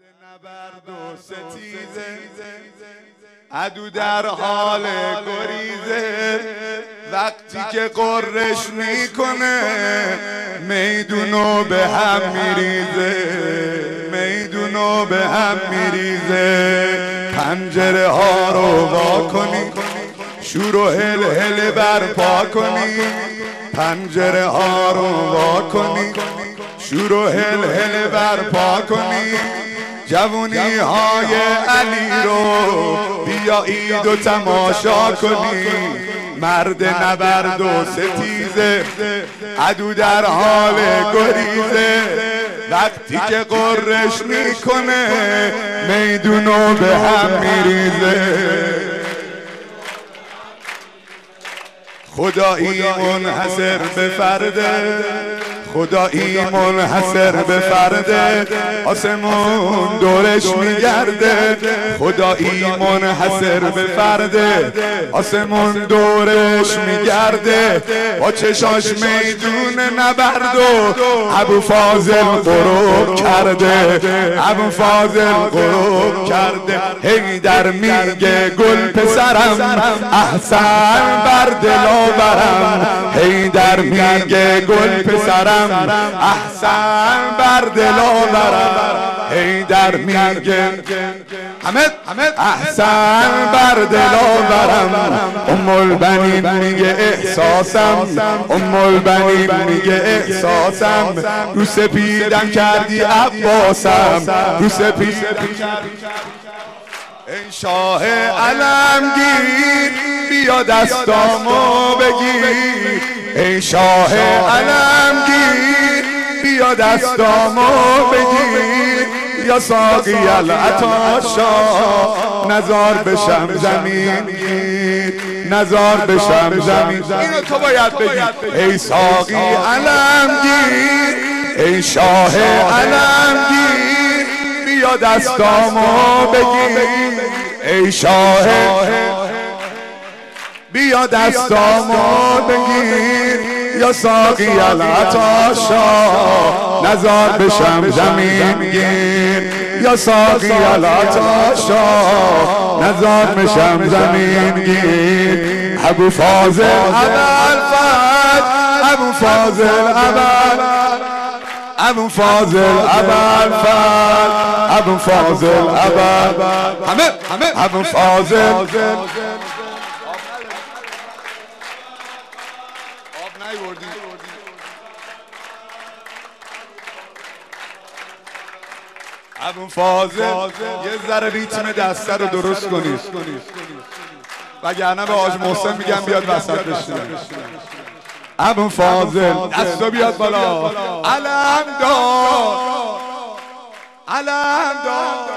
نبرد و ستیزه عدو در حال گریزه وقتی که قرش میکنه میدونو به هم میریزه میدونو به هم میریزه پنجره ها رو وا کنی شور و هل هل برپا کنی پنجره ها رو وا کنی شور و هل هل برپا کنی جوونی های علی رو بیایید و تماشا کنی مرد نبرد و ستیزه عدو در حال گریزه وقتی که قرش میکنه میدونو به هم میریزه خدایی منحصر به فرده خدایی منحصر به فرده آسمون دورش میگرده خدایی منحصر به فرده آسمون دورش میگرده با چشاش میدون نبرد و ابوالفاضل غروب کرده ابوالفاضل غروب کرده حیدر میگه گل پسرم احسن بر دلاورم حیدر میگه گل پسرم احسن بر دلاورم حیدر میگه حمد احسن بر دلاورم البنین میگه احساسم البنین میگه احساسم رو سپیدم کردی عباسم رو سپیدم ای شاه علمگیر بیا دستامو بگیر ای شاه علمگیر بیا دستامو بگیر یا ساقی العطاشا نزار بشم زمین گیر نزار بشم زمین اینو تو باید بگی ای ساقی علمگیر ای شاه علمگیر بیا دستامو بگیر ای شاه بیا دستامو بگیر یا ساقی العطاشا نزار بشم زمین گیر یا ساقی العطاشا نزار بشم زمین گیر ابوالفاضل ابوالفضل ابوالفاضل ابوالفاضل ابوالفضل ابوالفاضل ابوالفاضل ابوالفاضل یه ذره ریتم دسته رو درست کنید وگرنه به حاج محسن میگم بیاد وسط بشینه ابوالفاضل دستا بیاد بالا علم دار علم دار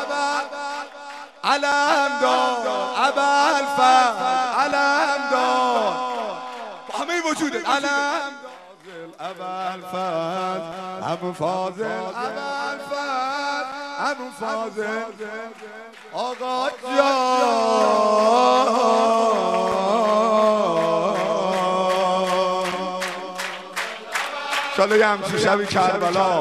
علم دار ابوالفضل علم دار با همه وجوده علم ابوالفضل ابوالفاضل ابوالفضل ابوالفاضل آقا جان شاله یه همچین شبی کربلا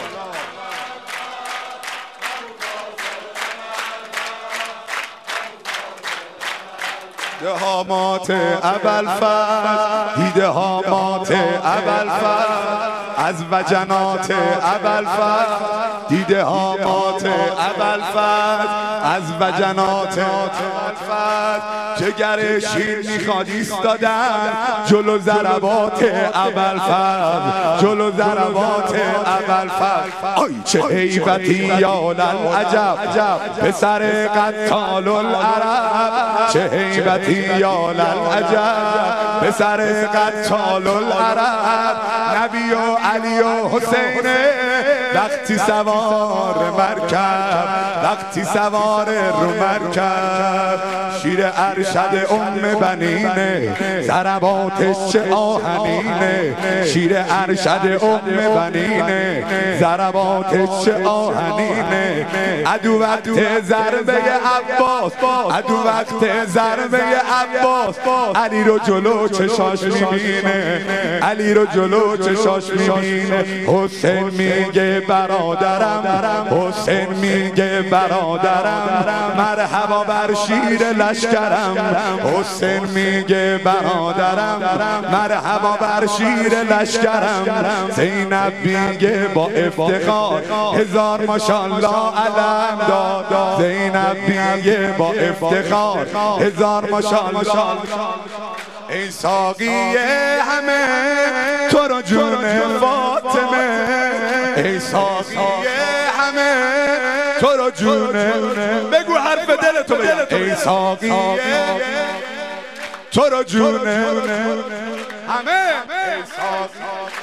دهامات ابوالفضل دیده هامات ابوالفضل از وجنات ابوالفضل دیده هامات ابوالفضل از وجنات ابوالفضل جگر شیر میخواد ایستادن جلو ضربات ابوالفضل جلو ضربات ابوالفضل آی چه هیبتی یا للعجب پسر قتال العرب چه هیبتی یا للعجب پسر قتال العرب نبی و علی و حسین وقتی سوار مرکب وقتی سوار رو مرکب شیر ارشد بنینه ضرباتش چه آهنینه شیر ارشد بنینه ضرباتش چه آهنینه ادو وقت ضربه عباس، ادو وقت ضربه عباس. علی رو جلو چشاش میبینه، علی رو جلو چشاش میبینه. حسین میگه برادرم، حسین میگه برادرم، مرحبا بر شیر لشکرم. حسین میگه برادرم، مرحبا بر شیر لشکرم. زینب میگه با افتخار هزار ماشاءالله علم داد. زینب میگه با افتخار هزار ماشاءالله. ای ساقی همه تو رو جون فاطمه، ای ساقی همه تو رو جون. بگو حرف دلتو بگو. ای ساقی تو رو جون همه، ای ساقی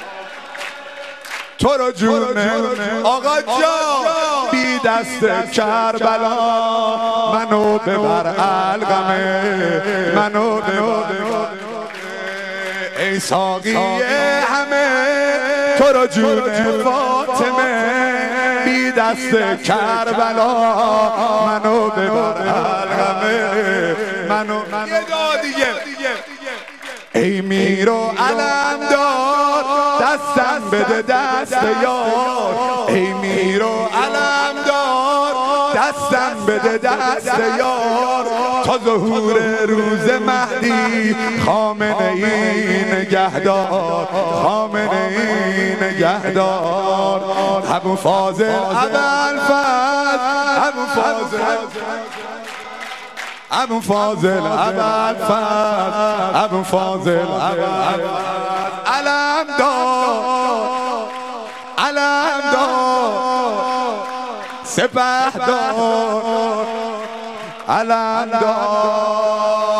تو رو جون. آقا جا بی دست کربلا منو ببر القمه، منو ببر. ای ساقی همه تو رو جون فاطمه، بی دست کربلا منو ببر القمه، منو. یه جا دیگه. ای میر و علمدار دستم بده دست یار، ای میر و علمدار دستم بده دست یار. تا ظهور روز مهدی خامنه ای نگهدار، خامنه ای نگهدار. ابو فاضل ابوالفضل، ابو فاضل، ابو فاضل ابوالفضل، ابو فاضل ابوالفضل. علم دار، علم دار، سپه دار، علم دار.